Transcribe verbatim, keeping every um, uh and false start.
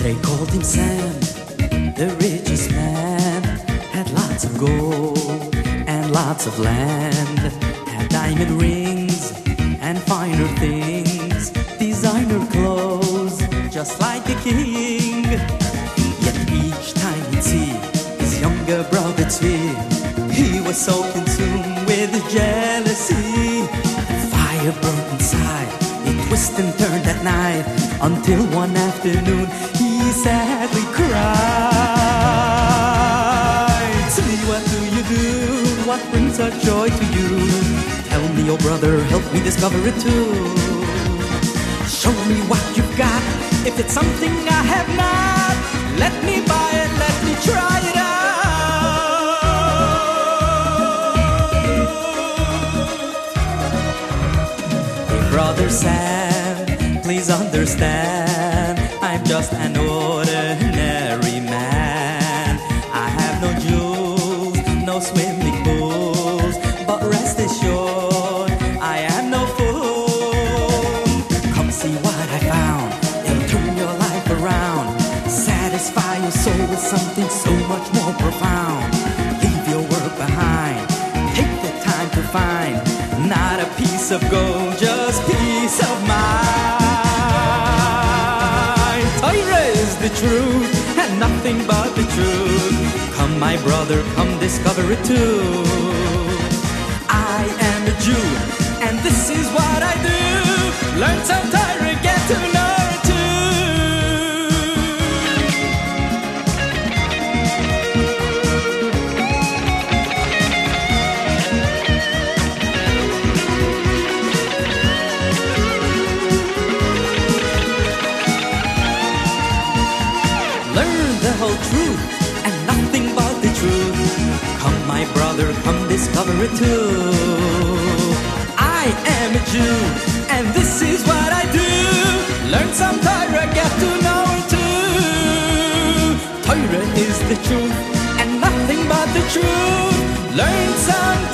They called him Sam, the richest man. Had lots of gold and lots of land. Had diamond rings and finer things. Designer clothes, just like a king. Yet each time he'd see his younger brother Tzvi, he was so consumed with jealousy. Fire burned inside, he twisted and turned at night, until one afternoon he sadly cried. Tzvi, what do you do? What brings such joy to you? Tell me, oh brother, help me discover it too. Show me what you've got. If it's something I have not, let me buy it, let me try it out. Hey brother Sam, please understand, I'm just an ordinary man. I have no jewels, no swimming pools, but rest assured, I am no fool. Come see what I found, it'll turn your life around. Satisfy your soul with something so much more profound. Leave your work behind, take the time to find, not a piece of gold, just peace of mind. Torah is the truth, and nothing but the truth. Come my brother, come discover it too. I am a Jew, and this is what I do. Learn some Torah, get to know it too. Learn the whole truth and nothing but the truth. Come my brother, come discover it too. I am a Jew, and this is what I do. Learn some Torah, get to know it too. Torah is the truth and nothing but the truth. Learn some